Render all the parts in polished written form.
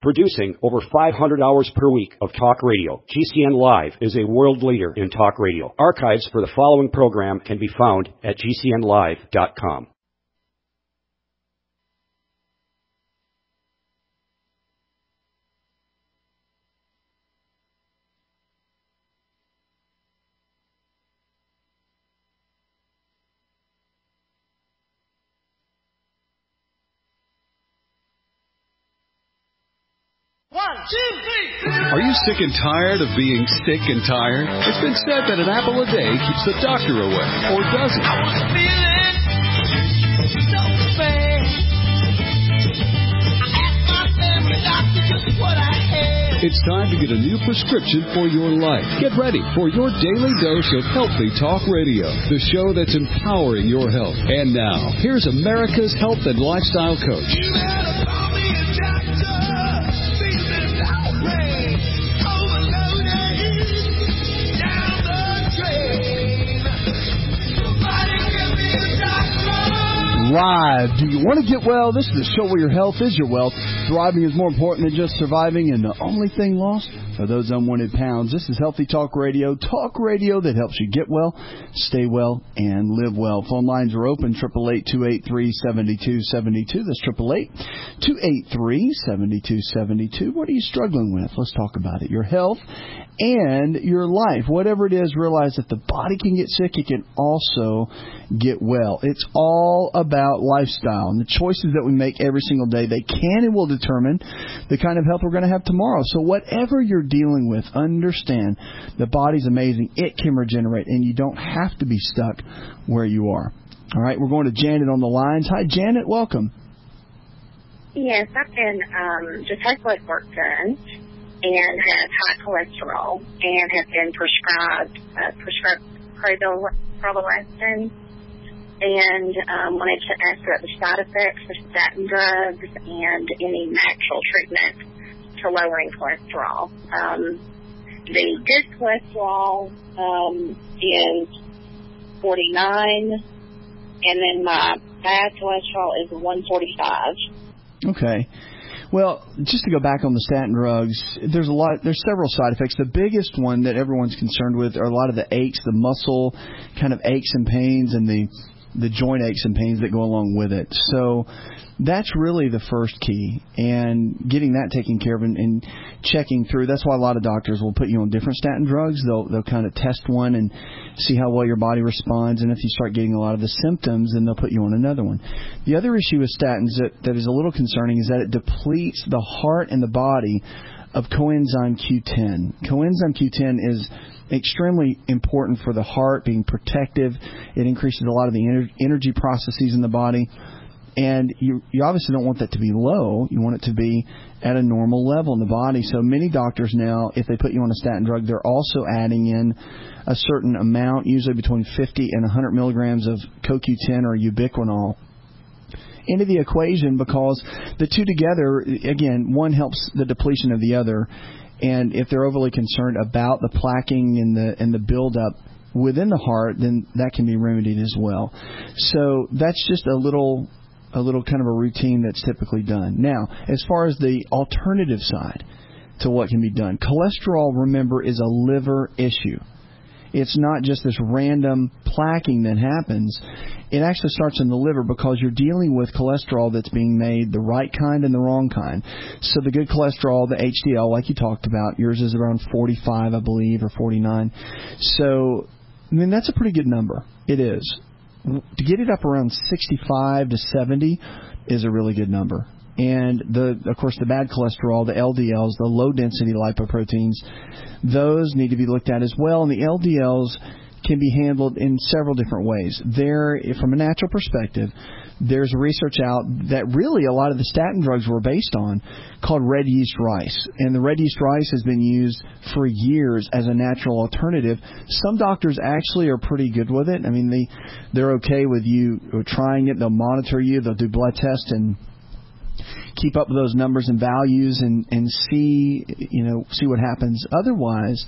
Producing over 500 hours per week of talk radio, GCN Live is a world leader in talk radio. Archives for the following program can be found at GCNlive.com. Are you sick and tired of being sick and tired? It's been said that an apple a day keeps the doctor away, or does it? I was feeling so bad. I asked my family doctor just what I had. It's time to get a new prescription for your life. Get ready for your daily dose of Healthy Talk Radio, the show that's empowering your health. And now, here's America's health and lifestyle coach. You better call me a doctor. Live. Do you want to get well? This is the show where your health is your wealth. Thriving is more important than just surviving, and the only thing lost are those unwanted pounds. This is Healthy Talk Radio that helps you get well, stay well, and live well. Phone lines are open, 888-283-7272. That's 888-283-7272. What are you struggling with? Let's talk about it. Your health and your life. Whatever it is, realize that the body can get sick. It can also get well. It's all about lifestyle. And the choices that we make every single day, they can and will determine the kind of health we're going to have tomorrow. So whatever you're dealing with, understand the body's amazing. It can regenerate, and you don't have to be stuck where you are. All right, we're going to Janet on the lines. Hi, Janet. Welcome. Yes, I've been just had blood work done and have high cholesterol and have been prescribed prolarestin, and wanted to ask about the side effects of statin drugs and any natural treatment to lowering cholesterol. The good cholesterol is 49, and then my bad cholesterol is 145. Okay. Well, just to go back on the statin drugs, there's several side effects. The biggest one that everyone's concerned with are a lot of the aches, the muscle kind of aches and pains, and the joint aches and pains that go along with it. So that's really the first key, and getting that taken care of and checking through. That's why a lot of doctors will put you on different statin drugs. They'll kind of test one and see how well your body responds, and if you start getting a lot of the symptoms, then they'll put you on another one. The other issue with statins that is a little concerning is that it depletes the heart and the body of coenzyme Q10. Coenzyme Q10 is extremely important for the heart, being protective. It increases a lot of the energy processes in the body. And you obviously don't want that to be low. You want it to be at a normal level in the body. So many doctors now, if they put you on a statin drug, they're also adding in a certain amount, usually between 50 and 100 milligrams of CoQ10 or ubiquinol into the equation, because the two together, again, one helps the depletion of the other. And if they're overly concerned about the plaquing and the buildup within the heart, then that can be remedied as well. So that's just a little kind of a routine that's typically done. Now, as far as the alternative side to what can be done, cholesterol, remember, is a liver issue. It's not just this random plaquing that happens. It actually starts in the liver because you're dealing with cholesterol that's being made, the right kind and the wrong kind. So the good cholesterol, the HDL, like you talked about, yours is around 45, I believe, or 49. So, I mean, that's a pretty good number. It is. To get it up around 65 to 70 is a really good number. And, of course, the bad cholesterol, the LDLs, the low-density lipoproteins, those need to be looked at as well. And the LDLs can be handled in several different ways. From a natural perspective, there's research out that really a lot of the statin drugs were based on called red yeast rice. And the red yeast rice has been used for years as a natural alternative. Some doctors actually are pretty good with it. I mean, they're okay with you trying it. They'll monitor you. They'll do blood tests and keep up with those numbers and values and see what happens. Otherwise,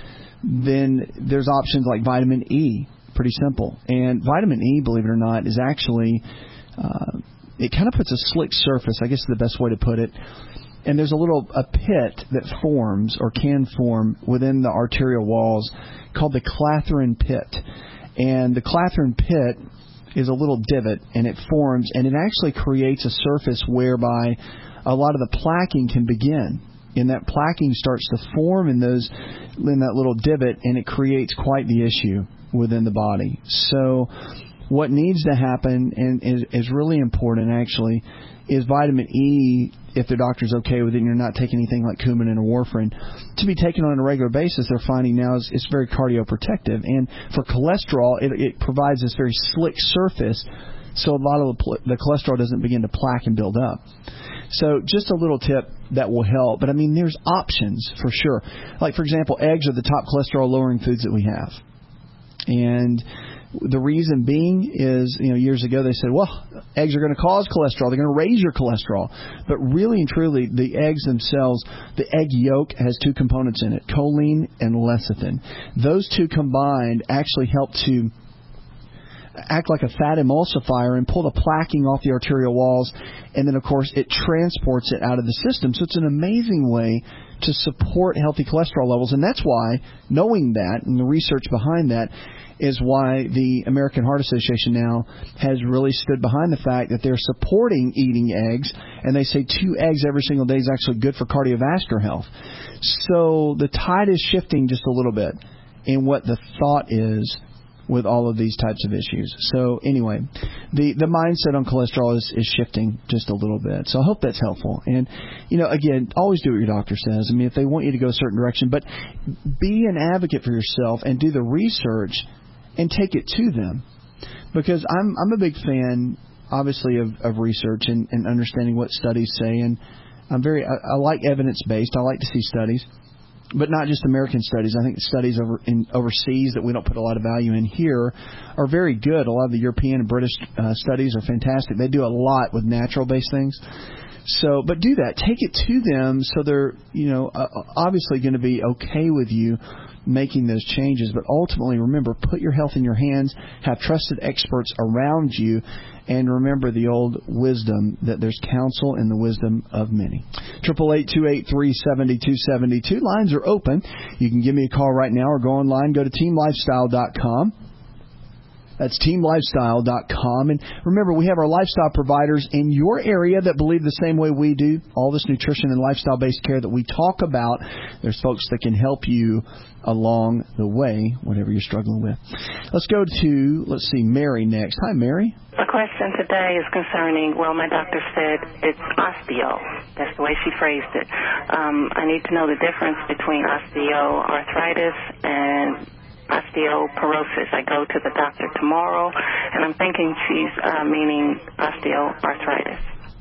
then there's options like vitamin E. Pretty simple. And vitamin E, believe it or not, is actually it kind of puts a slick surface, I guess is the best way to put it, And there's a pit that forms or can form within the arterial walls called the Clathrin pit. And the Clathrin pit is a little divot, and it forms, and it actually creates a surface whereby a lot of the plaquing can begin. And that plaquing starts to form in that little divot, and it creates quite the issue within the body. So what needs to happen, and is really important actually, is vitamin E, if the doctor's okay with it and you're not taking anything like Coumadin or warfarin, to be taken on a regular basis. They're finding now it's very cardioprotective. And for cholesterol, it provides this very slick surface, so a lot of the cholesterol doesn't begin to plaque and build up. So just a little tip that will help. But, I mean, there's options for sure. Like, for example, eggs are the top cholesterol-lowering foods that we have. And the reason being is, years ago they said, well, eggs are going to cause cholesterol. They're going to raise your cholesterol. But really and truly, the eggs themselves, the egg yolk has two components in it, choline and lecithin. Those two combined actually help to act like a fat emulsifier and pull the plaquing off the arterial walls, and then, of course, it transports it out of the system. So it's an amazing way to support healthy cholesterol levels, and that's why, knowing that, and the research behind that, is why the American Heart Association now has really stood behind the fact that they're supporting eating eggs, and they say 2 eggs every single day is actually good for cardiovascular health. So the tide is shifting just a little bit in what the thought is with all of these types of issues. So anyway, the mindset on cholesterol is shifting just a little bit. So I hope that's helpful. And, again, always do what your doctor says. I mean, if they want you to go a certain direction, but be an advocate for yourself and do the research and take it to them. Because I'm a big fan, obviously, of research and understanding what studies say. And I like evidence-based. I like to see studies. But not just American studies. I think the studies overseas that we don't put a lot of value in here are very good. A lot of the European and British studies are fantastic. They do a lot with natural-based things. So, but do that. Take it to them so they're, obviously going to be okay with you making those changes. But ultimately, remember, put your health in your hands. Have trusted experts around you. And remember the old wisdom that there's counsel in the wisdom of many. 888-283-7272. Lines are open. You can give me a call right now or go online. Go to teamlifestyle.com. That's teamlifestyle.com. And remember, we have our lifestyle providers in your area that believe the same way we do. All this nutrition and lifestyle-based care that we talk about, there's folks that can help you along the way, whatever you're struggling with. Let's go to, Mary next. Hi, Mary. The question today is concerning, my doctor said it's osteo. That's the way she phrased it. I need to know the difference between osteoarthritis and osteoporosis. I go to the doctor tomorrow, and I'm thinking she's meaning osteoarthritis.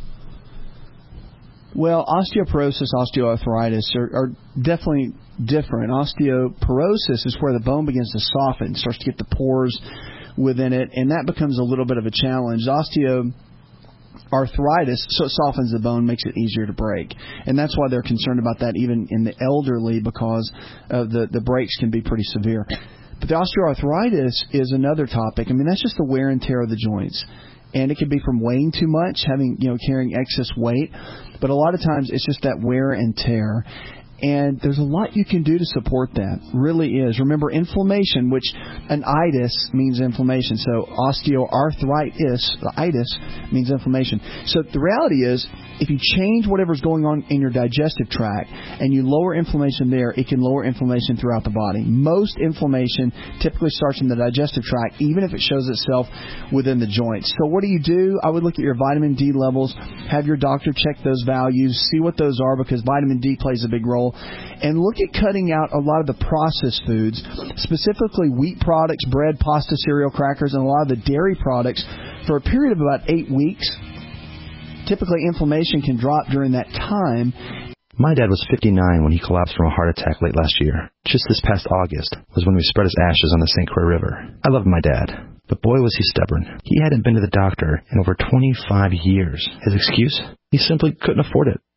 Well, osteoporosis, osteoarthritis are definitely different. Osteoporosis is where the bone begins to soften, starts to get the pores within it, and that becomes a little bit of a challenge. Osteoarthritis, so it softens the bone, makes it easier to break. And that's why they're concerned about that even in the elderly, because the breaks can be pretty severe. But the osteoarthritis is another topic. I mean, that's just the wear and tear of the joints. And it can be from weighing too much, carrying excess weight. But a lot of times it's just that wear and tear. And there's a lot you can do to support that. Really is. Remember, inflammation, which an itis means inflammation. So osteoarthritis, the itis, means inflammation. So the reality is, if you change whatever's going on in your digestive tract and you lower inflammation there, it can lower inflammation throughout the body. Most inflammation typically starts in the digestive tract, even if it shows itself within the joints. So what do? I would look at your vitamin D levels, have your doctor check those values, see what those are, because vitamin D plays a big role. And look at cutting out a lot of the processed foods, specifically wheat products, bread, pasta, cereal, crackers, and a lot of the dairy products for a period of about 8 weeks. Typically, inflammation can drop during that time. My dad was 59 when he collapsed from a heart attack late last year. Just this past August was when we spread his ashes on the St. Croix River. I loved my dad, but boy was he stubborn. He hadn't been to the doctor in over 25 years. His excuse? He simply couldn't afford it.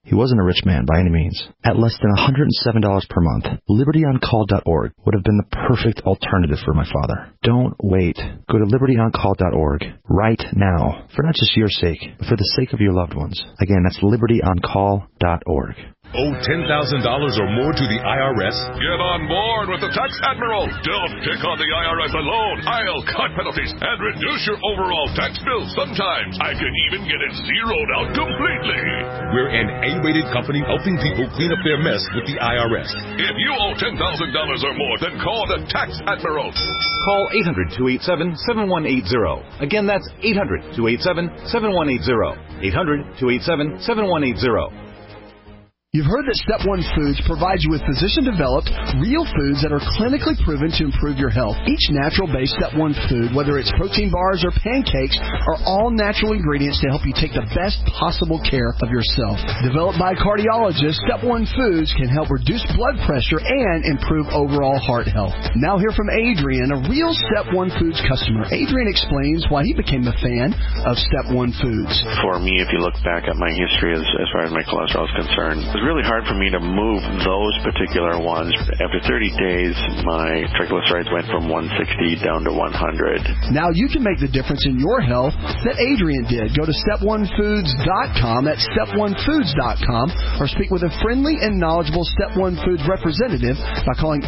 He wasn't a rich man by any means. At less than $107 per month, LibertyOnCall.org would have been the perfect alternative for my father. Don't wait. Go to LibertyOnCall.org right now, for not just your sake, but for the sake of your loved ones. Again, that's LibertyOnCall.org. Owe $10,000 or more to the IRS? Get on board with the Tax Admiral. Don't pick on the IRS alone. I'll cut penalties and reduce your overall tax bill. Sometimes I can even get it zeroed out completely. We're an A-rated company helping people clean up their mess with the IRS. If you owe $10,000 or more, then call the Tax Admiral. Call 800-287-7180. Again, that's 800-287-7180. 800-287-7180. You've heard that Step 1 Foods provides you with physician-developed, real foods that are clinically proven to improve your health. Each natural-based Step 1 food, whether it's protein bars or pancakes, are all natural ingredients to help you take the best possible care of yourself. Developed by cardiologists, Step 1 Foods can help reduce blood pressure and improve overall heart health. Now hear from Adrian, a real Step 1 Foods customer. Adrian explains why he became a fan of Step 1 Foods. For me, if you look back at my history as far as my cholesterol is concerned, it was really hard for me to move those particular ones. After 30 days, my triglycerides went from 160 down to 100. Now you can make the difference in your health that Adrian did. Go to step1foods.com, that's step1foods.com, or speak with a friendly and knowledgeable Step 1 Foods representative by calling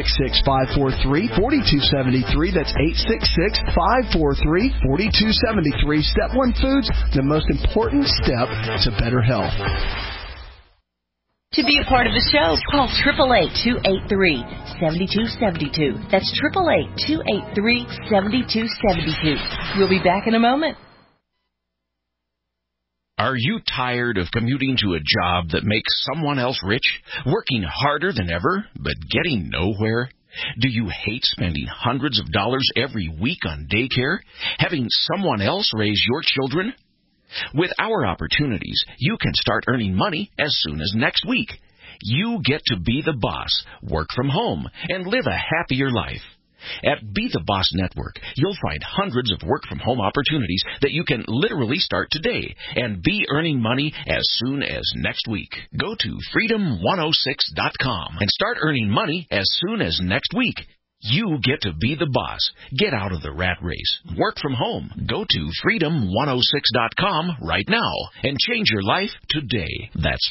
866-543-4273. That's 866-543-4273. Step 1 Foods, the most important step to better health. To be a part of the show, call 888-283-7272. That's 888-283-7272. We'll be back in a moment. Are you tired of commuting to a job that makes someone else rich, working harder than ever, but getting nowhere? Do you hate spending hundreds of dollars every week on daycare, having someone else raise your children? With our opportunities, you can start earning money as soon as next week. You get to be the boss, work from home, and live a happier life. At Be the Boss Network, you'll find hundreds of work-from-home opportunities that you can literally start today and be earning money as soon as next week. Go to freedom106.com and start earning money as soon as next week. You get to be the boss. Get out of the rat race. Work from home. Go to freedom106.com right now and change your life today. That's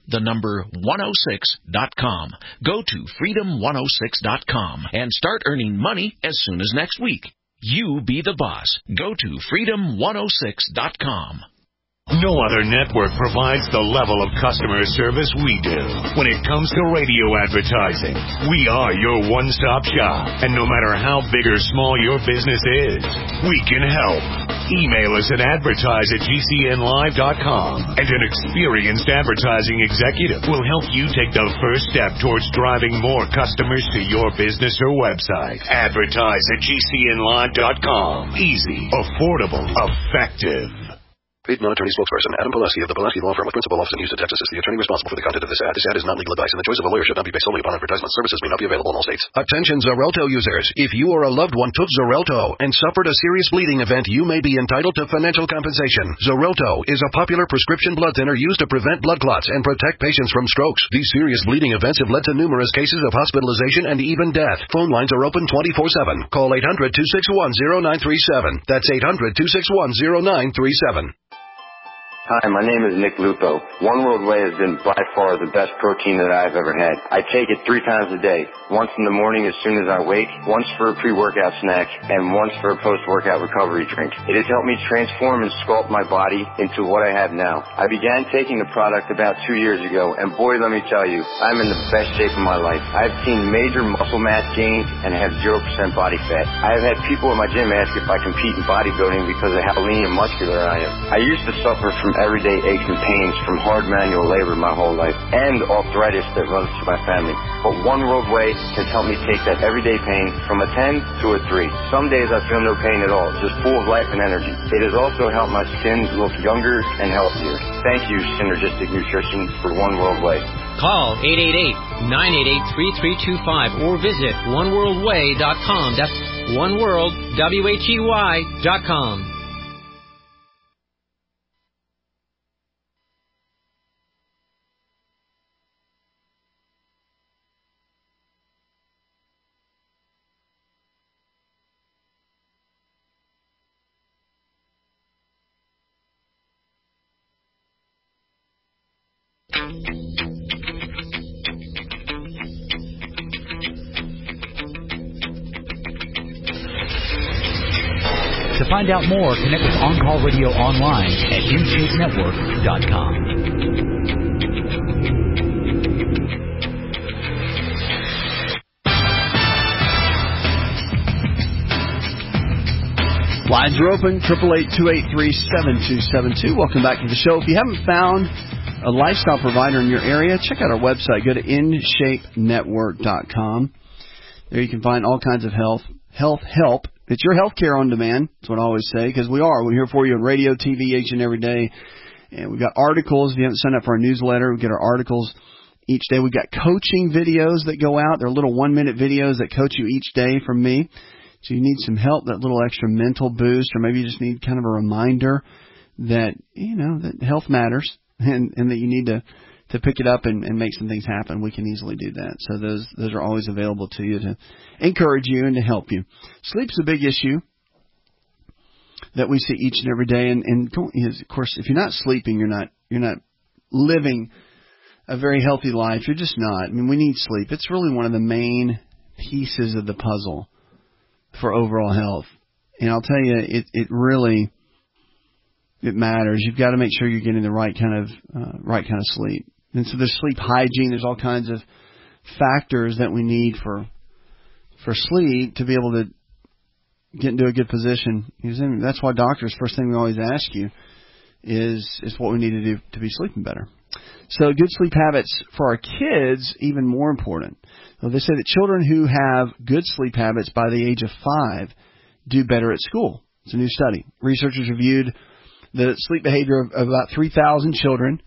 freedom106.com. Go to freedom106.com and start earning money as soon as next week. You be the boss. Go to freedom106.com. No other network provides the level of customer service we do. When it comes to radio advertising, we are your one-stop shop. And no matter how big or small your business is, we can help. Email us at advertise@gcnlive.com, and an experienced advertising executive will help you take the first step towards driving more customers to your business or website. Advertise@gcnlive.com. Easy, affordable, effective. Paid non-attorney spokesperson Adam Pulaski of the Pulaski Law Firm of Principal Office in Houston, Texas is the attorney responsible for the content of this ad. This ad is not legal advice, and the choice of a lawyer should not be based solely upon advertisement. Services may not be available in all states. Attention Xarelto users. If you or a loved one took Xarelto and suffered a serious bleeding event, you may be entitled to financial compensation. Xarelto is a popular prescription blood thinner used to prevent blood clots and protect patients from strokes. These serious bleeding events have led to numerous cases of hospitalization and even death. Phone lines are open 24/7. Call 800-261-0937. That's 800-261-0937. Hi, my name is Nick Lupo. One World Whey has been by far the best protein that I've ever had. I take it 3 times a day. Once in the morning as soon as I wake, once for a pre-workout snack, and once for a post-workout recovery drink. It has helped me transform and sculpt my body into what I have now. I began taking the product about 2 years ago, and boy, let me tell you, I'm in the best shape of my life. I've seen major muscle mass gains and have 0% body fat. I have had people at my gym ask if I compete in bodybuilding because of how lean and muscular I am. I used to suffer from everyday aches and pains from hard manual labor my whole life and arthritis that runs through my family. But One World Whey has helped me take that everyday pain from a 10 to a 3. Some days I feel no pain at all, just full of life and energy. It has also helped my skin look younger and healthier. Thank you, Synergistic Nutrition, for One World Whey. Call 888-988-3325 or visit oneworldwhey.com. That's oneworldwhey.com. To find out more, connect with On Call Radio online at InShapeNetwork.com. Lines are open, 888-283-7272. Welcome back to the show. If you haven't found a lifestyle provider in your area, check out our website. Go to InShapeNetwork.com. There you can find all kinds of health help. It's your health care on demand. That's what I always say, because we're here for you on radio, TV, each and every day. And we've got articles. If you haven't signed up for our newsletter, we get our articles each day. We've got coaching videos that go out. They're little 1-minute videos that coach you each day from me. So you need some help, that little extra mental boost, or maybe you just need kind of a reminder that, that health matters and that you need to pick it up and make some things happen. We can easily do that. So those are always available to you to encourage you and to help you. Sleep's a big issue that we see each and every day. And of course, if you're not sleeping, you're not living a very healthy life. You're just not. I mean, we need sleep. It's really one of the main pieces of the puzzle for overall health. And I'll tell you, it really matters. You've got to make sure you're getting the right kind of sleep. And so there's sleep hygiene. There's all kinds of factors that we need for sleep to be able to get into a good position. That's why doctors, first thing we always ask you is what we need to do to be sleeping better. So good sleep habits for our kids, even more important. Well, they say that children who have good sleep habits by the age of 5 do better at school. It's a new study. Researchers reviewed the sleep behavior of about 3,000 children.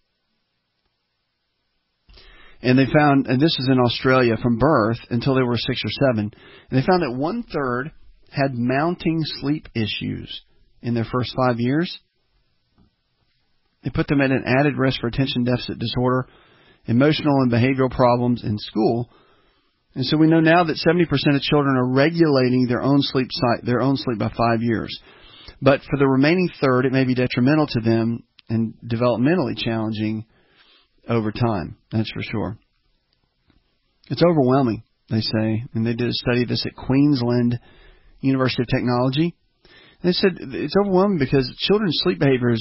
And they found, and this is in Australia, from birth until they were 6 or 7, and they found that 1/3 had mounting sleep issues in their first 5 years. They put them at an added risk for attention deficit disorder, emotional and behavioral problems in school. And so we know now that 70% of children are regulating their own sleep by 5 years. But for the remaining third, it may be detrimental to them and developmentally challenging over time. That's for sure. It's overwhelming, they say. And they did a study of this at Queensland University of Technology. They said it's overwhelming because children's sleep behaviors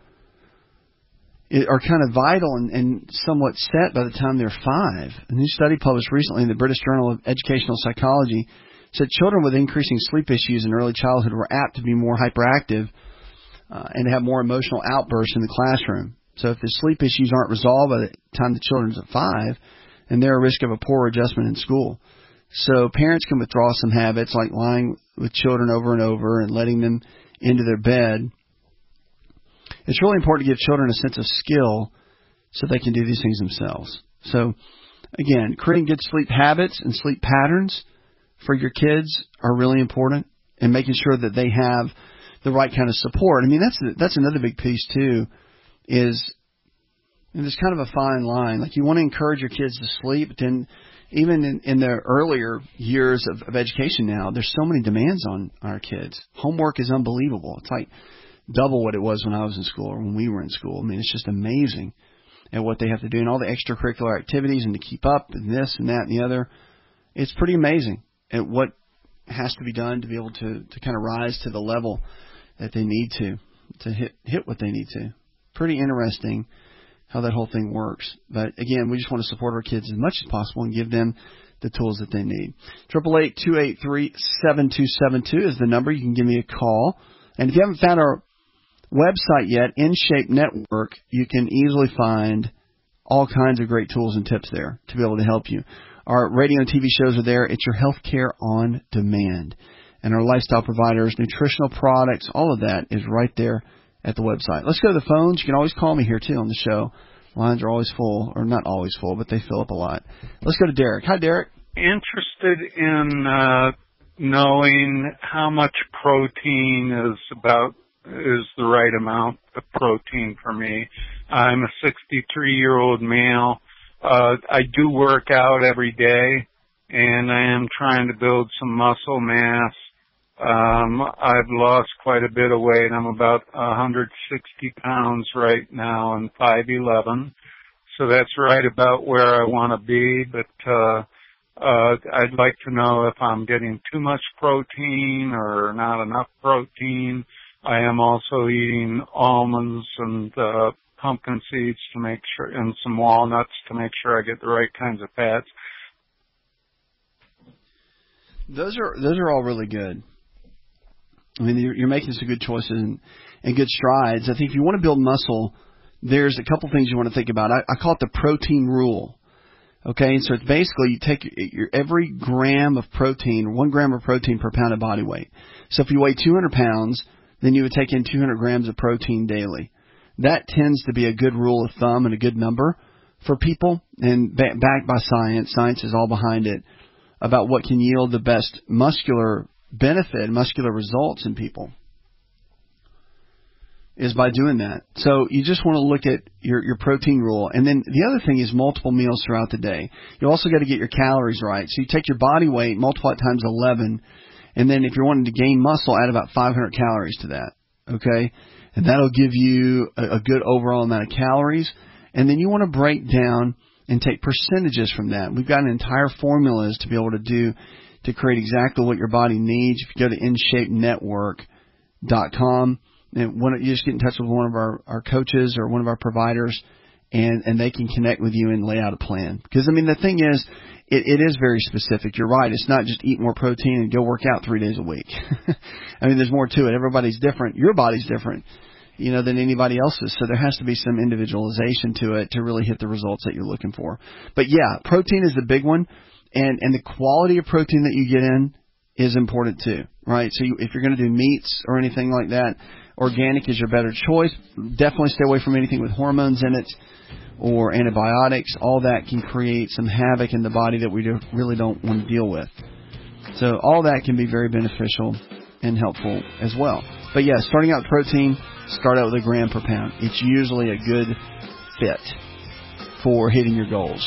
are kind of vital and somewhat set by the time they're 5. A new study published recently in the British Journal of Educational Psychology said children with increasing sleep issues in early childhood were apt to be more hyperactive and to have more emotional outbursts in the classroom. So if the sleep issues aren't resolved by the time the children's at 5, then they're at risk of a poor adjustment in school. So parents can withdraw some habits like lying with children over and over and letting them into their bed. It's really important to give children a sense of skill so they can do these things themselves. So, again, creating good sleep habits and sleep patterns for your kids are really important, and making sure that they have the right kind of support. I mean, that's another big piece, too, is there's kind of a fine line. Like, you want to encourage your kids to sleep, but then even in their earlier years of education now, there's so many demands on our kids. Homework is unbelievable. It's like double what it was when I was in school or when we were in school. I mean, it's just amazing at what they have to do and all the extracurricular activities and to keep up and this and that and the other. It's pretty amazing at what has to be done to be able to kind of rise to the level that they need to hit what they need to. Pretty interesting how that whole thing works. But again, we just want to support our kids as much as possible and give them the tools that they need. 888-283-7272 is the number. You can give me a call. And if you haven't found our website yet, InShape Network, you can easily find all kinds of great tools and tips there to be able to help you. Our radio and TV shows are there. It's your health care on demand. And our lifestyle providers, nutritional products, all of that is right there at the website. Let's go to the phones. You can always call me here, too, on the show. Lines are always full, or not always full, but they fill up a lot. Let's go to Derek. Hi, Derek. Interested in knowing how much protein is the right amount of protein for me. I'm a 63-year-old male. I do work out every day, and I am trying to build some muscle mass. I've lost quite a bit of weight. I'm about 160 pounds right now and 5'11". So that's right about where I want to be, but I'd like to know if I'm getting too much protein or not enough protein. I am also eating almonds and pumpkin seeds to make sure, and some walnuts to make sure I get the right kinds of fats. Those are all really good. I mean, you're making some good choices and good strides. I think if you want to build muscle, there's a couple things you want to think about. I call it the protein rule. Okay, and so it's basically you take your every gram of protein, 1 gram of protein per pound of body weight. So if you weigh 200 pounds, then you would take in 200 grams of protein daily. That tends to be a good rule of thumb and a good number for people, and backed by science. Science is all behind it about what can yield the best muscular benefit, muscular results in people, is by doing that. So you just want to look at your protein rule. And then the other thing is multiple meals throughout the day. You also got to get your calories right. So you take your body weight, multiply it times 11, and then if you're wanting to gain muscle, add about 500 calories to that. Okay? And that'll give you a good overall amount of calories. And then you want to break down and take percentages from that. We've got an entire formulas to be able to create exactly what your body needs. If you go to InShapeNetwork.com, and you just get in touch with one of our coaches or one of our providers, and they can connect with you and lay out a plan. Because, I mean, the thing is, it is very specific. You're right. It's not just eat more protein and go work out 3 days a week. I mean, there's more to it. Everybody's different. Your body's different, than anybody else's. So there has to be some individualization to it to really hit the results that you're looking for. But yeah, protein is the big one, and the quality of protein that you get in is important too, right? So if you're going to do meats or anything like that, organic is your better choice. Definitely stay away from anything with hormones in it or antibiotics. All that can create some havoc in the body that we really don't want to deal with. So all that can be very beneficial and helpful as well. But yeah, starting out with protein, start out with 1 gram per pound. It's usually a good fit for hitting your goals.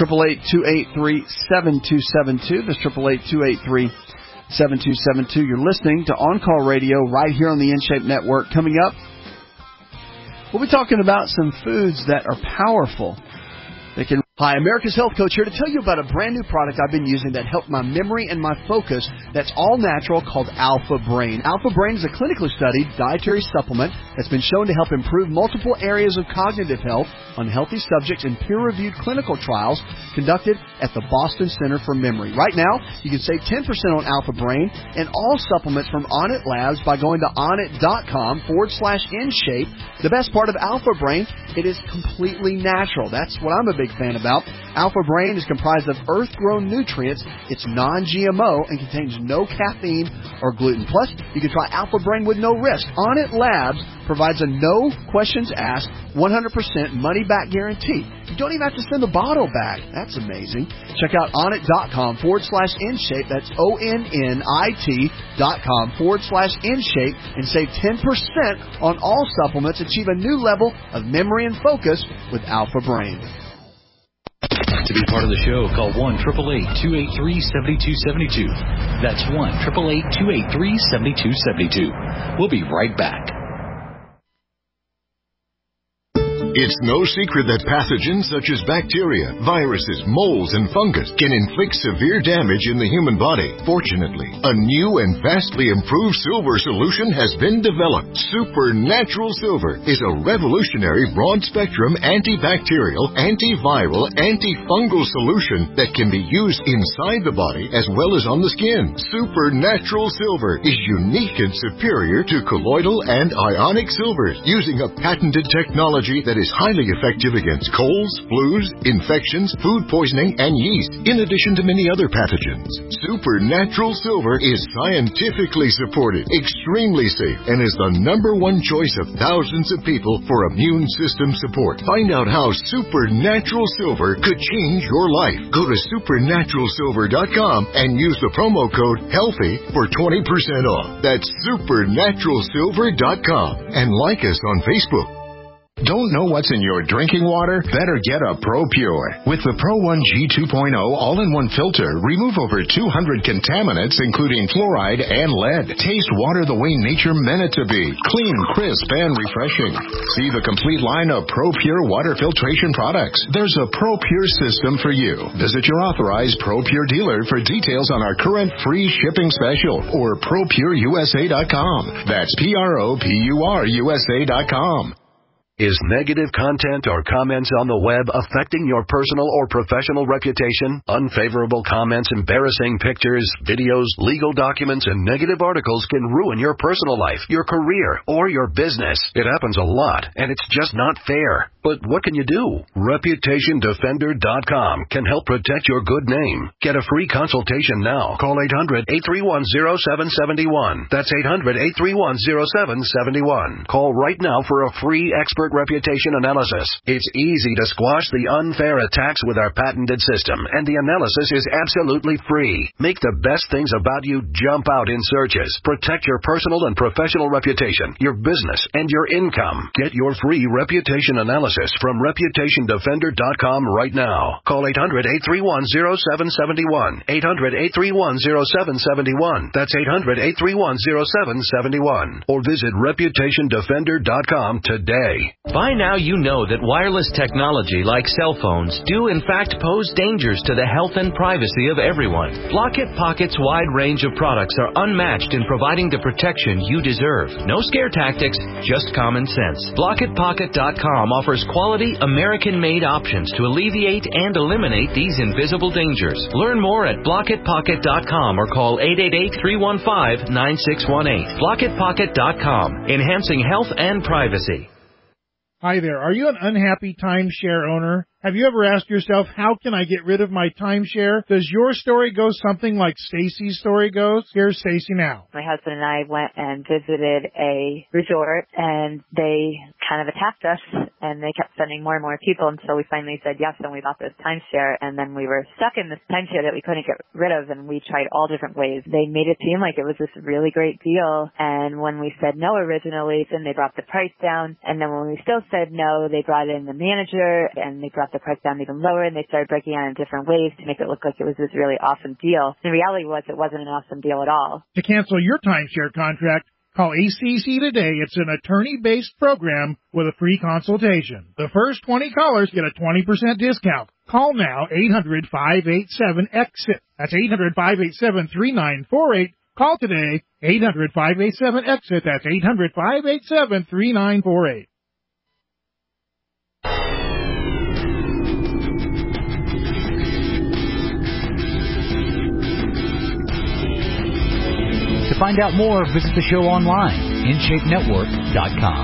888-283-7272. That's 888-283-7272. You're listening to On Call Radio right here on the InShape Network. Coming up, we'll be talking about some foods that are powerful. Hi, America's Health Coach here to tell you about a brand new product I've been using that helped my memory and my focus that's all natural called Alpha Brain. Alpha Brain is a clinically studied dietary supplement that's been shown to help improve multiple areas of cognitive health on healthy subjects in peer-reviewed clinical trials conducted at the Boston Center for Memory. Right now, you can save 10% on Alpha Brain and all supplements from Onnit Labs by going to onnit.com/InShape. The best part of Alpha Brain, it is completely natural. That's what I'm a big fan about. Alpha Brain is comprised of earth-grown nutrients. It's non-GMO and contains no caffeine or gluten. Plus, you can try Alpha Brain with no risk. Onnit Labs provides a no questions asked, 100% money-back guarantee. You don't even have to send the bottle back. That's amazing. Check out onnit.com/InShape. That's ONNIT.com/InShape and save 10% on all supplements. Achieve a new level of memory and focus with Alpha Brain. To be part of the show, call 1-888-283-7272. That's 1-888-283-7272. We'll be right back. It's no secret that pathogens such as bacteria, viruses, molds, and fungus can inflict severe damage in the human body. Fortunately, a new and vastly improved silver solution has been developed. Supernatural Silver is a revolutionary broad-spectrum antibacterial, antiviral, antifungal solution that can be used inside the body as well as on the skin. Supernatural Silver is unique and superior to colloidal and ionic silvers, using a patented technology that is highly effective against colds, flus, infections, food poisoning, and yeast, in addition to many other pathogens. Supernatural Silver is scientifically supported, extremely safe, and is the #1 choice of thousands of people for immune system support. Find out how Supernatural Silver could change your life. Go to supernaturalsilver.com and use the promo code HEALTHY for 20% off. That's supernaturalsilver.com, and like us on Facebook. Don't know what's in your drinking water? Better get a ProPure. With the Pro 1 G2.0 all-in-one filter, remove over 200 contaminants, including fluoride and lead. Taste water the way nature meant it to be. Clean, crisp, and refreshing. See the complete line of ProPure water filtration products. There's a ProPure system for you. Visit your authorized ProPure dealer for details on our current free shipping special or ProPureUSA.com. That's ProPureUSA.com. Is negative content or comments on the web affecting your personal or professional reputation? Unfavorable comments, embarrassing pictures, videos, legal documents, and negative articles can ruin your personal life, your career, or your business. It happens a lot, and it's just not fair. But what can you do? ReputationDefender.com can help protect your good name. Get a free consultation now. Call 800-831-0771. That's 800-831-0771. Call right now for a free expert reputation analysis. It's easy to squash the unfair attacks with our patented system, and the analysis is absolutely free. Make the best things about you jump out in searches. Protect your personal and professional reputation, your business, and your income. Get your free reputation analysis from ReputationDefender.com right now. Call 800-831-0771. 800-831-0771. That's 800-831-0771. Or visit ReputationDefender.com today. By now you know that wireless technology like cell phones do in fact pose dangers to the health and privacy of everyone. Blockit Pocket's wide range of products are unmatched in providing the protection you deserve. No scare tactics, just common sense. BlockitPocket.com offers quality American-made options to alleviate and eliminate these invisible dangers. Learn more at BlockitPocket.com or call 888-315-9618. BlockitPocket.com, enhancing health and privacy. Hi there. Are you an unhappy timeshare owner? Have you ever asked yourself, how can I get rid of my timeshare? Does your story go something like Stacy's story goes? Here's Stacy now. My husband and I went and visited a resort, and they kind of attacked us, and they kept sending more and more people, and so we finally said yes, and we bought this timeshare, and then we were stuck in this timeshare that we couldn't get rid of, and we tried all different ways. They made it seem like it was this really great deal, and when we said no originally, then they brought the price down, and then when we still said no, they brought in the manager, and they brought the price down even lower, and they started breaking it in different ways to make it look like it was this really awesome deal. The reality was it wasn't an awesome deal at all. To cancel your timeshare contract, call ACC today. It's an attorney-based program with a free consultation. The first 20 callers get a 20% discount. Call now, 800-587-EXIT. That's 800-587-3948. Call today, 800-587-EXIT. That's 800-587-3948. To find out more, visit the show online, InShapeNetwork.com.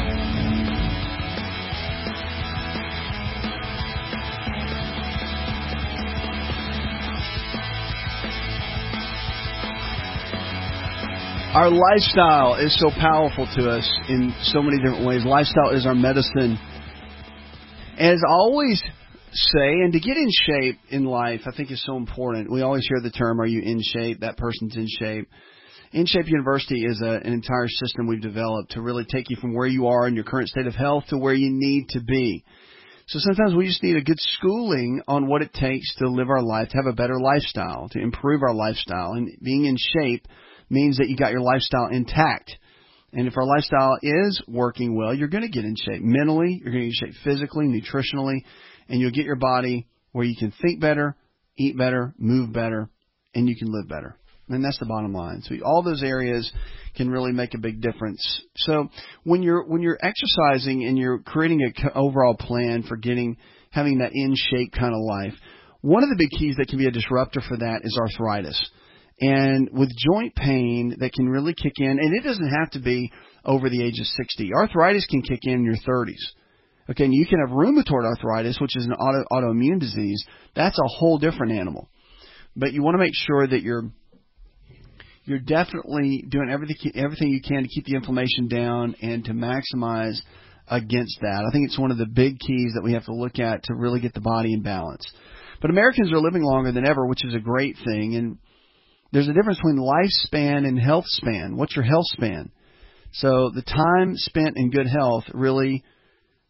Our lifestyle is so powerful to us in so many different ways. Lifestyle is our medicine. As I always say, and to get in shape in life, I think is so important. We always hear the term, are you in shape? That person's in shape. InShape University is an entire system we've developed to really take you from where you are in your current state of health to where you need to be. So sometimes we just need a good schooling on what it takes to live our life, to have a better lifestyle, to improve our lifestyle. And being in shape means that you got your lifestyle intact. And if our lifestyle is working well, you're going to get in shape mentally, you're going to get in shape physically, nutritionally, and you'll get your body where you can think better, eat better, move better, and you can live better. And that's the bottom line. So all those areas can really make a big difference. So when you're exercising and you're creating an overall plan for having that in shape kind of life, one of the big keys that can be a disruptor for that is arthritis. And with joint pain that can really kick in, and it doesn't have to be over the age of 60. Arthritis can kick in your 30s. Okay, and you can have rheumatoid arthritis, which is an autoimmune disease. That's a whole different animal. But you want to make sure that you're definitely doing everything you can to keep the inflammation down and to maximize against that. I think it's one of the big keys that we have to look at to really get the body in balance. But Americans are living longer than ever, which is a great thing. And there's a difference between lifespan and health span. What's your health span? So the time spent in good health really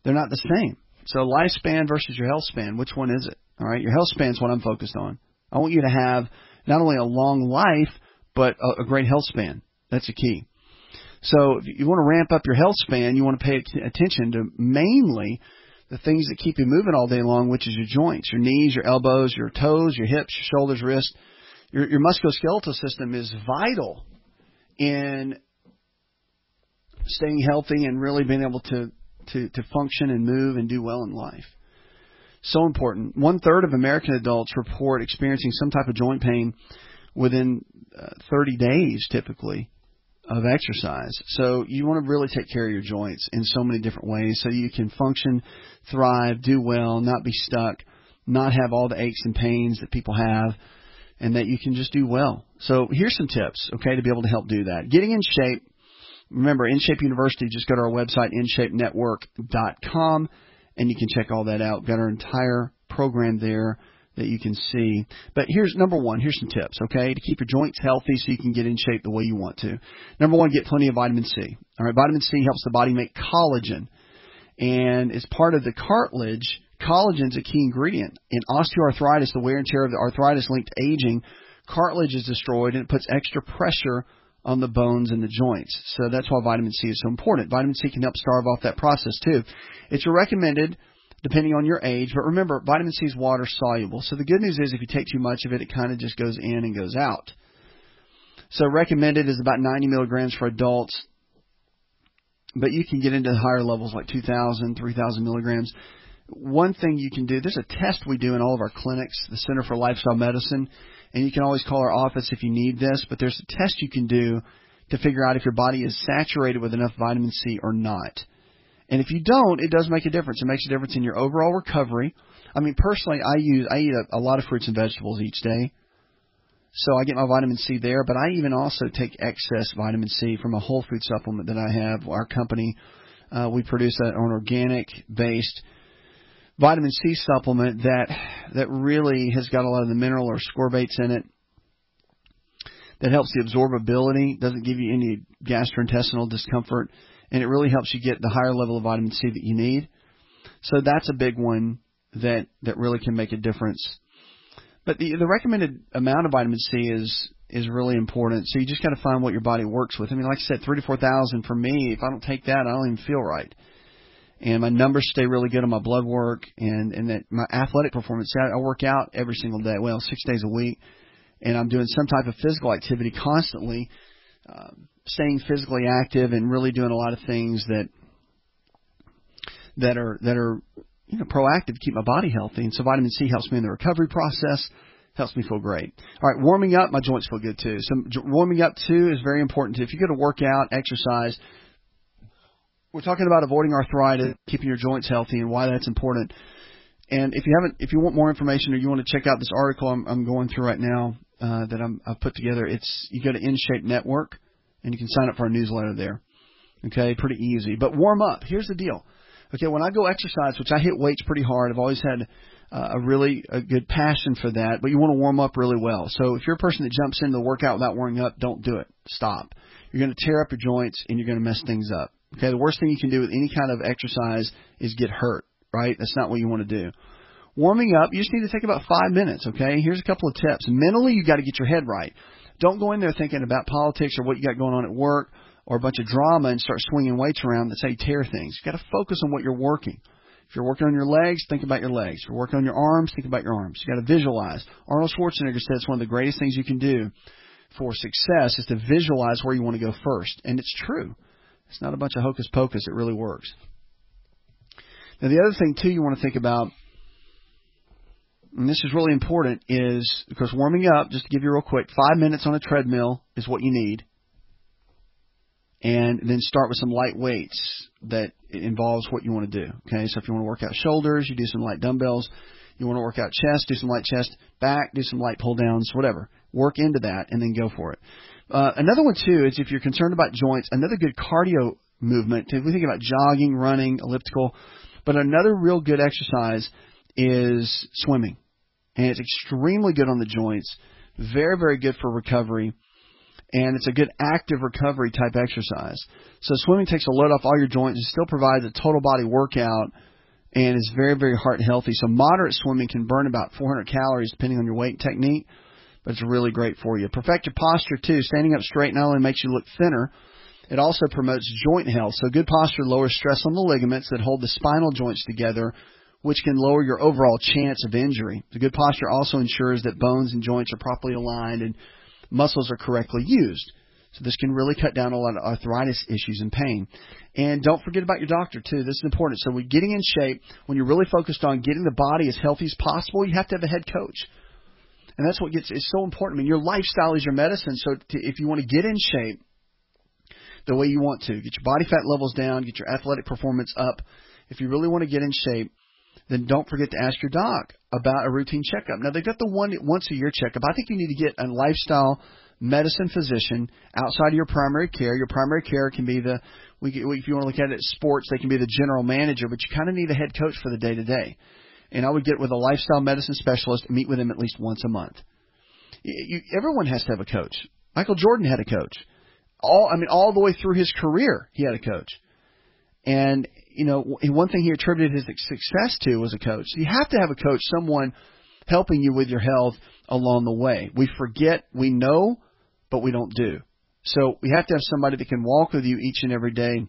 They're not the same. So lifespan versus your health span, which one is it? All right, your health span is what I'm focused on. I want you to have not only a long life, but a great health span. That's the key. So if you want to ramp up your health span, you want to pay attention to mainly the things that keep you moving all day long, which is your joints, your knees, your elbows, your toes, your hips, your shoulders, wrists. Your musculoskeletal system is vital in staying healthy and really being able to function and move and do well in life. So important. 1/3 of American adults report experiencing some type of joint pain within 30 days, typically, of exercise. So you want to really take care of your joints in so many different ways so you can function, thrive, do well, not be stuck, not have all the aches and pains that people have, and that you can just do well. So here's some tips, okay, to be able to help do that. Getting in shape. Remember, InShape University, just go to our website, InShapeNetwork.com, and you can check all that out. Got our entire program there that you can see. But here's number one. Here's some tips, okay, to keep your joints healthy so you can get in shape the way you want to. Number one, get plenty of vitamin C. All right, vitamin C helps the body make collagen. And as part of the cartilage, collagen is a key ingredient. In osteoarthritis, the wear and tear of the arthritis-linked aging, cartilage is destroyed, and it puts extra pressure on the bones and the joints. So that's why vitamin C is so important. Vitamin C can help starve off that process too. It's recommended depending on your age, but remember, vitamin C is water soluble. So the good news is if you take too much of it, it kind of just goes in and goes out. So recommended is about 90 milligrams for adults, but you can get into higher levels like 2,000, 3,000 milligrams. One thing you can do, there's a test we do in all of our clinics, the Center for Lifestyle Medicine, and you can always call our office if you need this, but there's a test you can do to figure out if your body is saturated with enough vitamin C or not. And if you don't, it does make a difference. It makes a difference in your overall recovery. I mean, personally, I eat a lot of fruits and vegetables each day, so I get my vitamin C there, but I even also take excess vitamin C from a whole food supplement that I have. Our company, we produce an organic-based vitamin C supplement that really has got a lot of the mineral or ascorbates in it that helps the absorbability, doesn't give you any gastrointestinal discomfort, and it really helps you get the higher level of vitamin C that you need. So that's a big one that really can make a difference. But the recommended amount of vitamin C is really important. So you just got to find what your body works with. I mean, like I said, 3,000 to 4,000 for me. If I don't take that, I don't even feel right. And my numbers stay really good on my blood work and that my athletic performance. I work out every single day, 6 days a week, and I'm doing some type of physical activity constantly, staying physically active and really doing a lot of things that are proactive to keep my body healthy. And so vitamin C helps me in the recovery process, helps me feel great. All right, warming up, my joints feel good too. So warming up too is very important. If you go to work out, exercise, we're talking about avoiding arthritis, keeping your joints healthy, and why that's important. And if you want more information or you want to check out this article I'm going through right now that I've put together, you go to InShape Network and you can sign up for a newsletter there. Okay, pretty easy. But warm up. Here's the deal. Okay, when I go exercise, which I hit weights pretty hard, I've always had a good passion for that. But you want to warm up really well. So if you're a person that jumps into the workout without warming up, don't do it. Stop. You're going to tear up your joints and you're going to mess things up. Okay, the worst thing you can do with any kind of exercise is get hurt, right? That's not what you want to do. Warming up, you just need to take about 5 minutes, okay? Here's a couple of tips. Mentally, you've got to get your head right. Don't go in there thinking about politics or what you got going on at work or a bunch of drama and start swinging weights around. That's how you tear things. You've got to focus on what you're working. If you're working on your legs, think about your legs. If you're working on your arms, think about your arms. You've got to visualize. Arnold Schwarzenegger said it's one of the greatest things you can do for success is to visualize where you want to go first. And it's true. It's not a bunch of hocus pocus. It really works. Now, the other thing, too, you want to think about, and this is really important, is, of course, warming up, just to give you real quick, 5 minutes on a treadmill is what you need. And then start with some light weights that involves what you want to do. Okay, so if you want to work out shoulders, you do some light dumbbells. You want to work out chest, do some light chest. Back, do some light pull downs, whatever. Work into that and then go for it. Another one, too, is if you're concerned about joints, another good cardio movement, if we think about jogging, running, elliptical, but another real good exercise is swimming. And it's extremely good on the joints, very, very good for recovery. and it's a good active recovery type exercise. So swimming takes a load off all your joints. It still provides a total body workout and is very, very heart healthy. So moderate swimming can burn about 400 calories depending on your weight and technique, but it's really great for you. Perfect your posture too. Standing up straight not only makes you look thinner, it also promotes joint health. So good posture lowers stress on the ligaments that hold the spinal joints together, which can lower your overall chance of injury. The good posture also ensures that bones and joints are properly aligned and muscles are correctly used. So this can really cut down a lot of arthritis issues and pain. And don't forget about your doctor, too. This is important. So when getting in shape, when you're really focused on getting the body as healthy as possible, you have to have a head coach. And that's what it's so important. I mean, your lifestyle is your medicine. So if you want to get in shape the way you want to, get your body fat levels down, get your athletic performance up, if you really want to get in shape, then don't forget to ask your doc about a routine checkup. Now, they've got the once-a-year checkup. I think you need to get a lifestyle medicine physician outside of your primary care. Your primary care can be if you want to look at it as sports, they can be the general manager, but you kind of need a head coach for the day-to-day. And I would get with a lifestyle medicine specialist and meet with him at least once a month. Everyone has to have a coach. Michael Jordan had a coach. All the way through his career, he had a coach. And, one thing he attributed his success to was a coach. You have to have a coach, someone helping you with your health along the way. We forget, we know, but we don't do. So we have to have somebody that can walk with you each and every day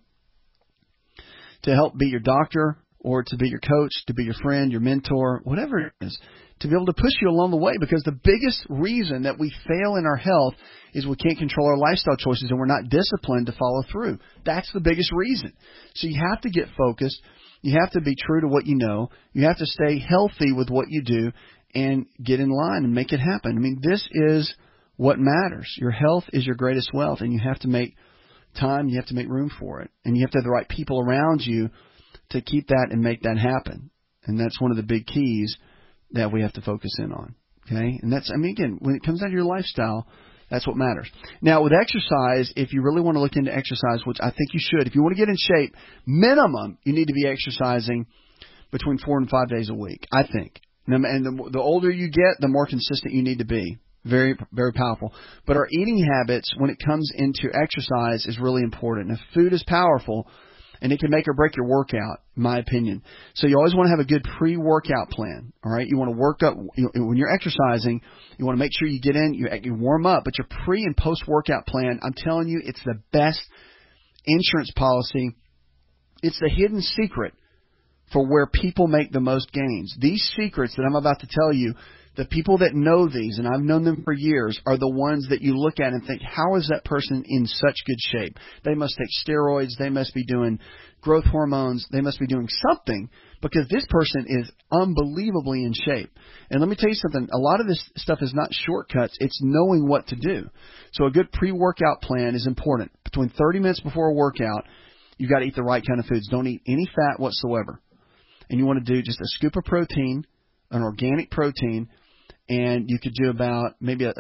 to help be your doctor or to be your coach, to be your friend, your mentor, whatever it is, to be able to push you along the way, because the biggest reason that we fail in our health is we can't control our lifestyle choices and we're not disciplined to follow through. That's the biggest reason. So you have to get focused. You have to be true to what you know. You have to stay healthy with what you do and get in line and make it happen. I mean, this is what matters. Your health is your greatest wealth, and you have to make time. You have to make room for it, and you have to have the right people around you to keep that and make that happen. And that's one of the big keys that we have to focus in on. Okay? And again, when it comes down to your lifestyle, that's what matters. Now, with exercise, if you really want to look into exercise, which I think you should, if you want to get in shape, minimum, you need to be exercising between 4 and 5 days a week, I think. And the older you get, the more consistent you need to be. Very, very powerful. But our eating habits, when it comes into exercise, is really important. Now, food is powerful, and it can make or break your workout, in my opinion. So you always want to have a good pre-workout plan, all right? You want to work up. When you're exercising, you want to make sure you get in, you warm up. But your pre- and post-workout plan, I'm telling you, it's the best insurance policy. It's the hidden secret for where people make the most gains. These secrets that I'm about to tell you, the people that know these, and I've known them for years, are the ones that you look at and think, how is that person in such good shape? They must take steroids. They must be doing growth hormones. They must be doing something, because this person is unbelievably in shape. And let me tell you something. A lot of this stuff is not shortcuts. It's knowing what to do. So a good pre-workout plan is important. Between 30 minutes before a workout, you've got to eat the right kind of foods. Don't eat any fat whatsoever. And you want to do just a scoop of protein, an organic protein, and you could do about maybe about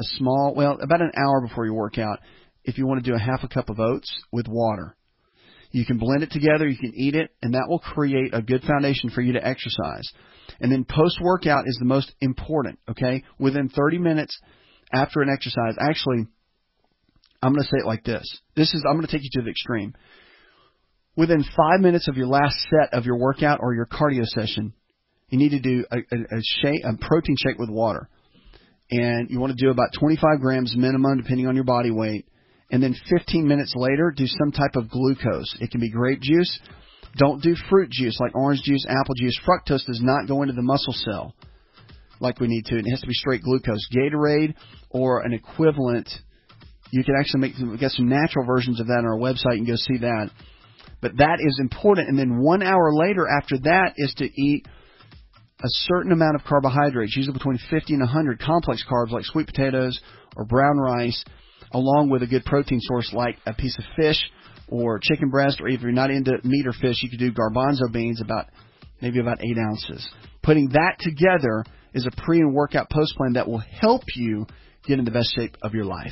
an hour before your workout, if you want to do a half a cup of oats with water. You can blend it together, you can eat it, and that will create a good foundation for you to exercise. And then post-workout is the most important, okay? Within 30 minutes after an exercise, actually, I'm going to say it like this. I'm going to take you to the extreme. Within 5 minutes of your last set of your workout or your cardio session, you need to do a protein shake with water. And you want to do about 25 grams minimum, depending on your body weight. And then 15 minutes later, do some type of glucose. It can be grape juice. Don't do fruit juice like orange juice, apple juice. Fructose does not go into the muscle cell like we need to. It has to be straight glucose. Gatorade or an equivalent. You can actually we got some natural versions of that on our website. You can go see that. But that is important. And then 1 hour later after that is to eat a certain amount of carbohydrates, usually between 50 and 100 complex carbs like sweet potatoes or brown rice, along with a good protein source like a piece of fish or chicken breast, or if you're not into meat or fish, you could do garbanzo beans, maybe about 8 ounces. Putting that together is a pre- and workout post plan that will help you get in the best shape of your life.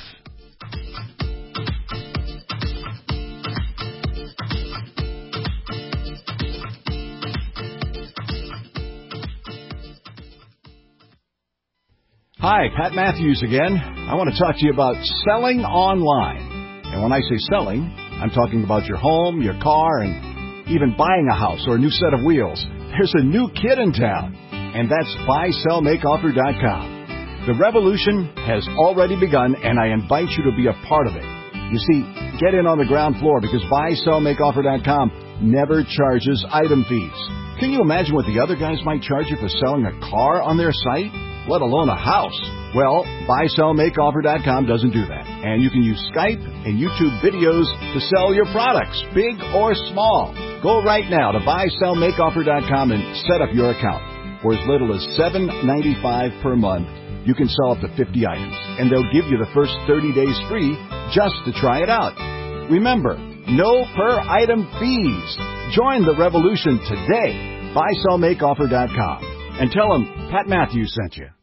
Hi, Pat Matthews again. I want to talk to you about selling online. And when I say selling, I'm talking about your home, your car, and even buying a house or a new set of wheels. There's a new kid in town, and that's buysellmakeoffer.com. The revolution has already begun, and I invite you to be a part of it. You see, get in on the ground floor because buysellmakeoffer.com never charges item fees. Can you imagine what the other guys might charge you for selling a car on their site, let alone a house? Well, buysellmakeoffer.com doesn't do that. And you can use Skype and YouTube videos to sell your products, big or small. Go right now to buysellmakeoffer.com and set up your account. For as little as $7.95 per month, you can sell up to 50 items. And they'll give you the first 30 days free just to try it out. Remember, no per item fees. Join the revolution today. buysellmakeoffer.com. And tell them Pat Matthews sent you.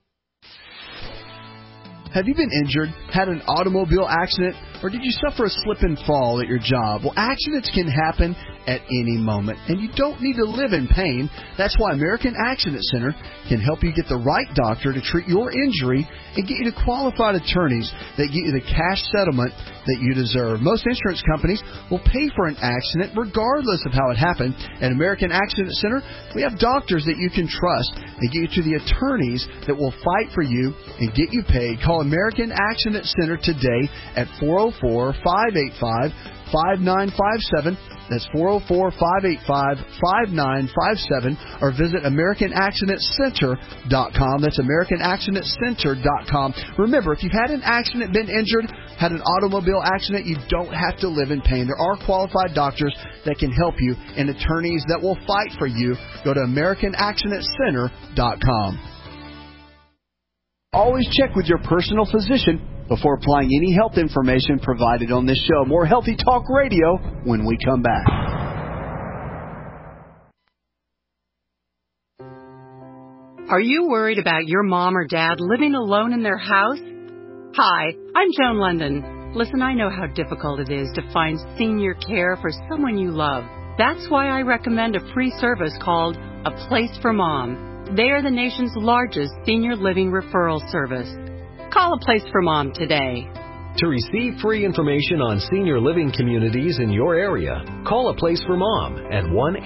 Have you been injured, had an automobile accident, or did you suffer a slip and fall at your job? Well, accidents can happen at any moment, and you don't need to live in pain. That's why American Accident Center can help you get the right doctor to treat your injury and get you to qualified attorneys that get you the cash settlement that you deserve. Most insurance companies will pay for an accident regardless of how it happened. At American Accident Center, we have doctors that you can trust and get you to the attorneys that will fight for you and get you paid. Call American Accident Center today at 404-585-5957. That's 404-585-5957, or visit AmericanAccidentCenter.com. That's AmericanAccidentCenter.com. Remember, if you've had an accident, been injured, had an automobile accident, you don't have to live in pain. There are qualified doctors that can help you and attorneys that will fight for you. Go to AmericanAccidentCenter.com. Always check with your personal physician before applying any health information provided on this show. More Healthy Talk Radio when we come back. Are you worried about your mom or dad living alone in their house? Hi, I'm Joan London. Listen, I know how difficult it is to find senior care for someone you love. That's why I recommend a free service called A Place for Mom. They are the nation's largest senior living referral service. Call A Place for Mom today. To receive free information on senior living communities in your area, call A Place for Mom at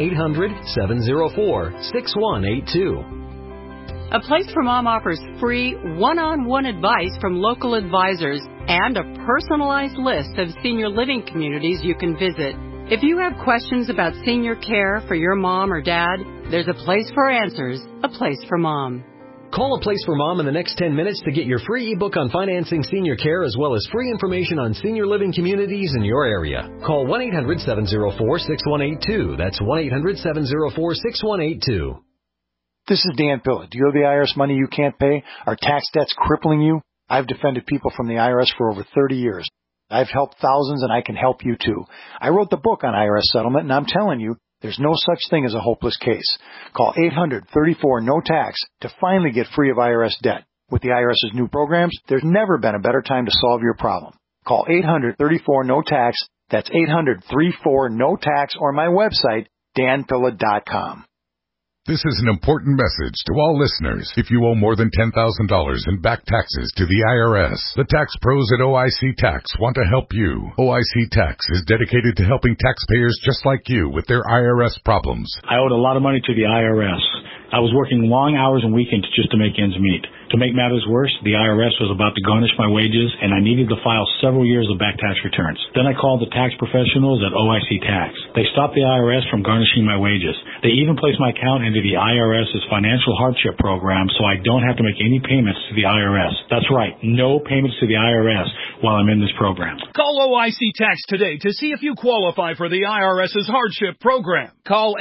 1-800-704-6182. A Place for Mom offers free one-on-one advice from local advisors and a personalized list of senior living communities you can visit. If you have questions about senior care for your mom or dad, there's a place for answers, A Place for Mom. Call A Place for Mom in the next 10 minutes to get your free ebook on financing senior care as well as free information on senior living communities in your area. Call 1-800-704-6182. That's 1-800-704-6182. This is Dan Pilla. Do you have the IRS money you can't pay? Are tax debts crippling you? I've defended people from the IRS for over 30 years. I've helped thousands, and I can help you too. I wrote the book on IRS settlement, and I'm telling you, there's no such thing as a hopeless case. Call 800-34-NO-TAX to finally get free of IRS debt. With the IRS's new programs, there's never been a better time to solve your problem. Call 800-34-NO-TAX. That's 800-34-NO-TAX, or my website, danpilla.com. This is an important message to all listeners. If you owe more than $10,000 in back taxes to the IRS, the tax pros at OIC Tax want to help you. OIC Tax is dedicated to helping taxpayers just like you with their IRS problems. I owed a lot of money to the IRS. I was working long hours and weekends just to make ends meet. To make matters worse, the IRS was about to garnish my wages, and I needed to file several years of back tax returns. Then I called the tax professionals at OIC Tax. They stopped the IRS from garnishing my wages. They even placed my account into the IRS's financial hardship program so I don't have to make any payments to the IRS. That's right, no payments to the IRS while I'm in this program. Call OIC Tax today to see if you qualify for the IRS's hardship program. Call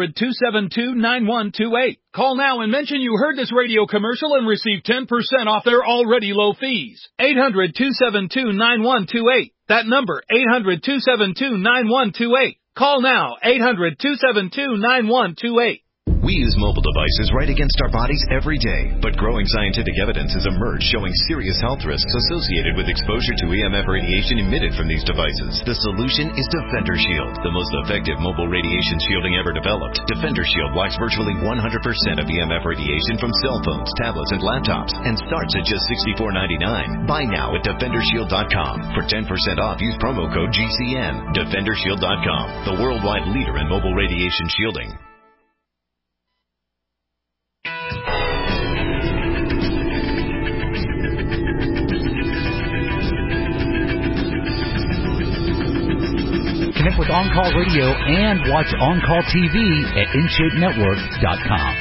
800-272-9128. Call now and mention you heard this radio commercial and receive 10% off their already low fees. 800-272-9128. That number, 800-272-9128. Call now, 800-272-9128. We use mobile devices right against our bodies every day, but growing scientific evidence has emerged showing serious health risks associated with exposure to EMF radiation emitted from these devices. The solution is Defender Shield, the most effective mobile radiation shielding ever developed. Defender Shield blocks virtually 100% of EMF radiation from cell phones, tablets, and laptops, and starts at just $64.99. Buy now at DefenderShield.com. For 10% off, use promo code GCN. DefenderShield.com, the worldwide leader in mobile radiation shielding. Connect with On Call Radio and watch On Call TV at InShapeNetwork.com.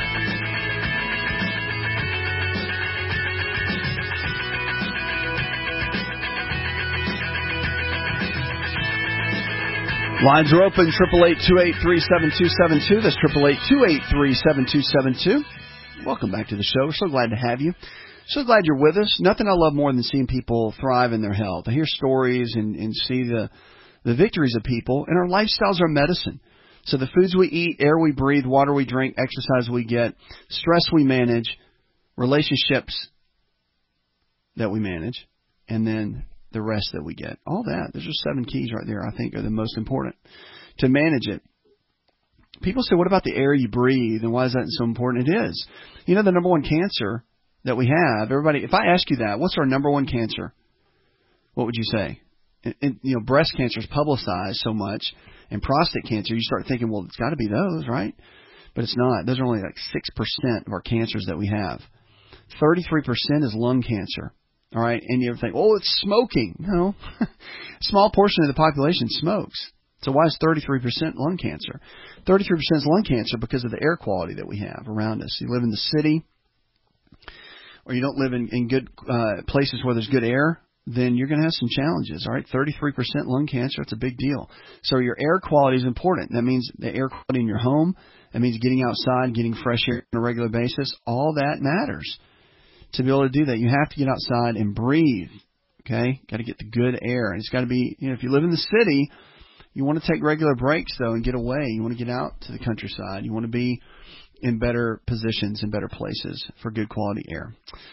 Lines are open, 888-283-7272. That's 888-283-7272. Welcome back to the show. We're so glad to have you. So glad you're with us. Nothing I love more than seeing people thrive in their health. I hear stories and see the victories of people, and our lifestyles are medicine. So the foods we eat, air we breathe, water we drink, exercise we get, stress we manage, relationships that we manage, and then the rest that we get. All that. Those are 7 keys right there I think are the most important to manage it. People say, what about the air you breathe, and why is that so important? It is. You know, the number one cancer that we have, everybody, if I ask you that, what's our number one cancer? What would you say? And, you know, breast cancer is publicized so much, and prostate cancer, you start thinking, well, it's got to be those, right? But it's not. Those are only like 6% of our cancers that we have. 33% is lung cancer. All right, and you ever think, oh, it's smoking. No. A small portion of the population smokes. So why is 33% lung cancer? 33% is lung cancer because of the air quality that we have around us. You live in the city, or you don't live in good places where there's good air, then you're going to have some challenges. All right, 33% lung cancer, that's a big deal. So your air quality is important. That means the air quality in your home. That means getting outside, getting fresh air on a regular basis. All that matters. To be able to do that, you have to get outside and breathe. Okay, got to get the good air, and it's got to be. You know, if you live in the city, you want to take regular breaks though and get away. You want to get out to the countryside. You want to be in better positions, in better places for good quality air.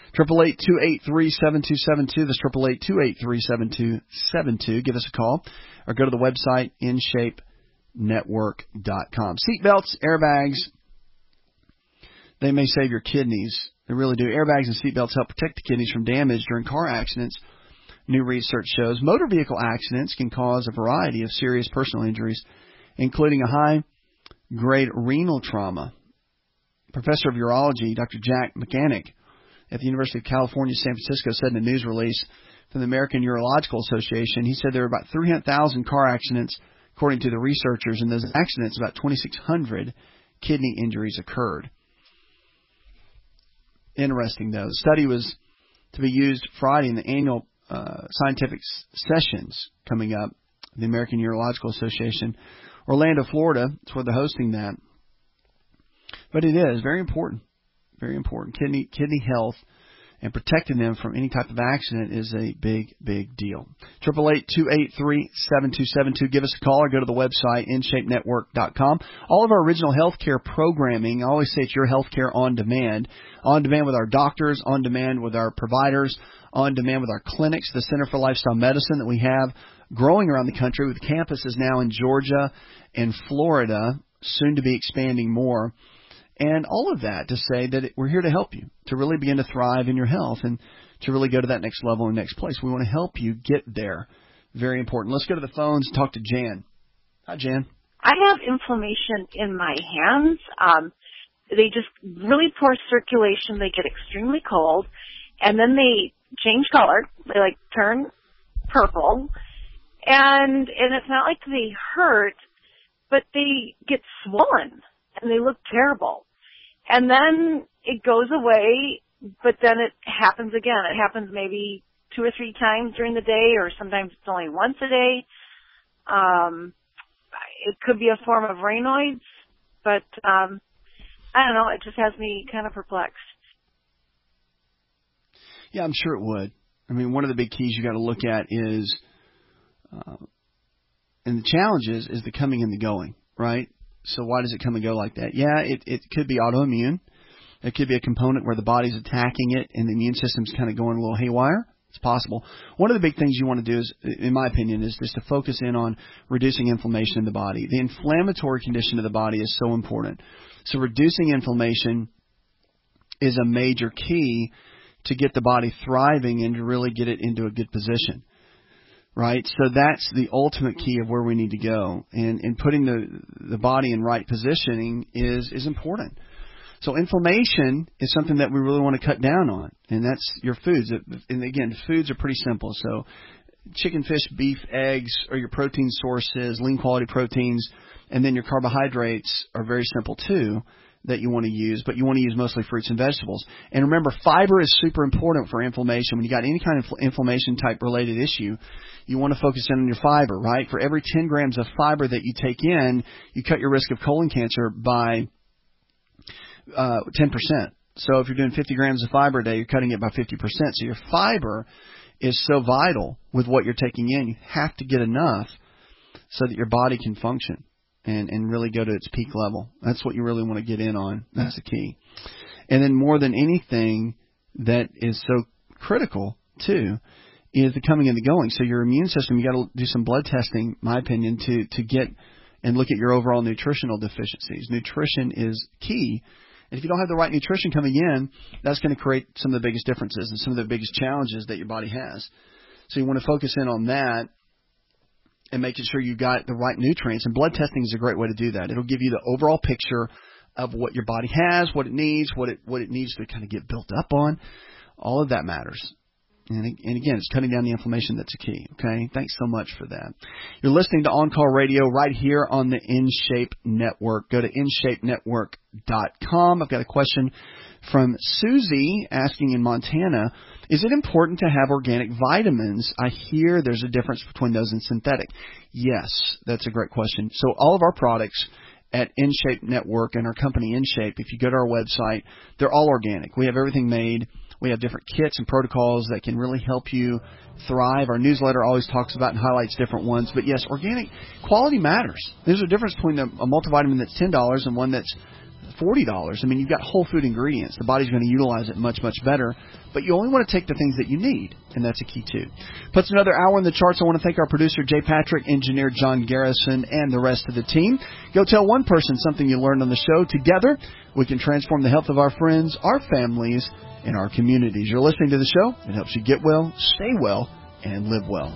888-283-7272. That's 888-283-7272. Give us a call or go to the website InShapeNetwork.com. Seatbelts, airbags, they may save your kidneys. They really do. Airbags and seatbelts help protect the kidneys from damage during car accidents. New research shows motor vehicle accidents can cause a variety of serious personal injuries, including a high-grade renal trauma. Professor of urology, Dr. Jack Mechanic at the University of California, San Francisco, said in a news release from the American Urological Association, he said there were about 300,000 car accidents, according to the researchers. In those accidents, about 2,600 kidney injuries occurred. Interesting, though. The study was to be used Friday in the annual scientific sessions coming up, the American Urological Association. Orlando, Florida, that's where they're hosting that. But it is very important, very important. Kidney health and protecting them from any type of accident is a big, big deal. 888-283-7272. Give us a call or go to the website, InShapeNetwork.com. All of our original healthcare programming, I always say it's your healthcare on demand with our doctors, on demand with our providers, on demand with our clinics, the Center for Lifestyle Medicine that we have growing around the country with campuses now in Georgia and Florida, soon to be expanding more. And all of that to say that we're here to help you to really begin to thrive in your health and to really go to that next level and next place. We want to help you get there. Very important. Let's go to the phones and talk to Jan. Hi, Jan. I have inflammation in my hands. They just really poor circulation. They get extremely cold, and then they change color. They turn purple, and it's not like they hurt, but they get swollen and they look terrible. And then it goes away, but then it happens again. It happens maybe 2 or 3 times during the day, or sometimes it's only once a day. It could be a form of Raynaud's, but I don't know. It just has me kind of perplexed. Yeah, I'm sure it would. I mean, one of the big keys you got to look at is, and the challenge is the coming and the going, right? So why does it come and go like that? Yeah, it could be autoimmune. It could be a component where the body's attacking it and the immune system's kind of going a little haywire. It's possible. One of the big things you want to do is, in my opinion, is just to focus in on reducing inflammation in the body. The inflammatory condition of the body is so important. So reducing inflammation is a major key to get the body thriving and to really get it into a good position. Right? So that's the ultimate key of where we need to go. And putting the body in right positioning is important. So inflammation is something that we really want to cut down on, and that's your foods. And again, foods are pretty simple. So chicken, fish, beef, eggs are your protein sources, lean quality proteins, and then your carbohydrates are very simple too that you want to use, but you want to use mostly fruits and vegetables. And remember, fiber is super important for inflammation. When you got any kind of inflammation type related issue, you want to focus in on your fiber, right? For every 10 grams of fiber that you take in, you cut your risk of colon cancer by 10%. So if you're doing 50 grams of fiber a day, you're cutting it by 50%. So your fiber is so vital with what you're taking in. You have to get enough so that your body can function and really go to its peak level. That's what you really want to get in on. That's the key. And then more than anything that is so critical too is the coming and the going. So your immune system, you got to do some blood testing, in my opinion, to get and look at your overall nutritional deficiencies. Nutrition is key. And if you don't have the right nutrition coming in, that's going to create some of the biggest differences and some of the biggest challenges that your body has. So you want to focus in on that and making sure you got the right nutrients. And blood testing is a great way to do that. It'll give you the overall picture of what your body has, what it needs, what it needs to kind of get built up on. All of that matters. And again, it's cutting down the inflammation that's a key. Okay, thanks so much for that. You're listening to On Call Radio right here on the InShape Network. Go to InShapeNetwork.com. I've got a question from Susie asking in Montana, is it important to have organic vitamins? I hear there's a difference between those and synthetic. Yes, that's a great question. So all of our products at InShape Network and our company InShape, if you go to our website, they're all organic. We have everything made. We have different kits and protocols that can really help you thrive. Our newsletter always talks about and highlights different ones. But yes, organic quality matters. There's a difference between a multivitamin that's $10 and one that's $40. I mean, you've got whole food ingredients. The body's going to utilize it much, much better. But you only want to take the things that you need, and that's a key, too. Puts another hour in the charts. I want to thank our producer, Jay Patrick, engineer John Garrison, and the rest of the team. Go tell one person something you learned on the show. Together, we can transform the health of our friends, our families, and our communities. You're listening to the show. It helps you get well, stay well, and live well.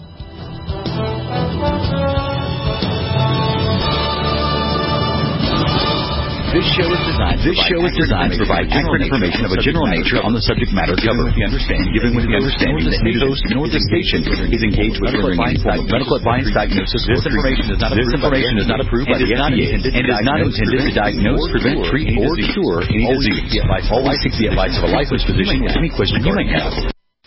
This show is designed to provide accurate information of a general nature on the subject matter covered, given with the understanding that neither host nor the station is engaged with medical advice, diagnosis, This information is not approved by the FDA and is not intended to diagnose, prevent, treat, or cure any disease. Always seek the advice of a licensed physician with any question you may have.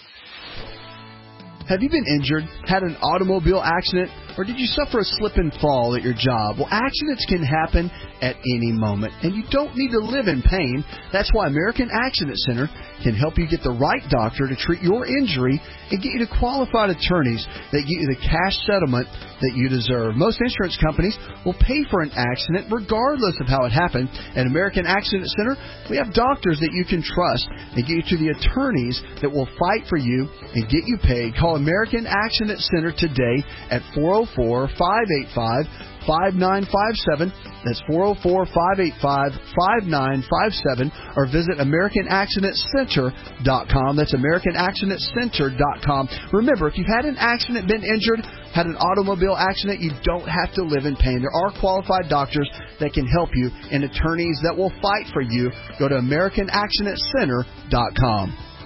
Have you been injured, had an automobile accident, or did you suffer a slip and fall at your job? Well, accidents can happen at any moment, and you don't need to live in pain. That's why American Accident Center can help you get the right doctor to treat your injury and get you to qualified attorneys that get you the cash settlement that you deserve. Most insurance companies will pay for an accident regardless of how it happened. At American Accident Center, we have doctors that you can trust and get you to the attorneys that will fight for you and get you paid. Call American Accident Center today at 404-585-5957. That's 404-585-5957. Or visit AmericanAccidentCenter.com. That's AmericanAccidentCenter.com. Remember, if you've had an accident, been injured, had an automobile accident, you don't have to live in pain. There are qualified doctors that can help you and attorneys that will fight for you. Go to AmericanAccidentCenter.com.